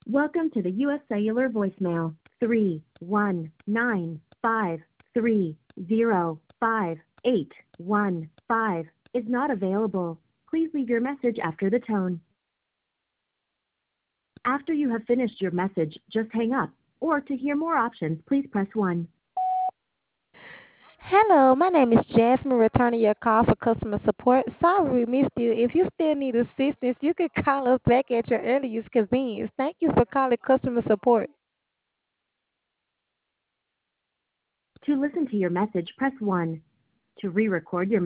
Welcome to the U.S. Cellular voicemail. 31953055815 is not available. Please leave your message after the tone. After you have finished your message, just hang up. Or to hear more options, please press 1. Hello, my name is Jasmine, returning your call for customer support. Sorry we missed you. If you still need assistance, you can call us back at your earliest convenience. Thank you for calling customer support. To listen to your message, press 1. To re-record your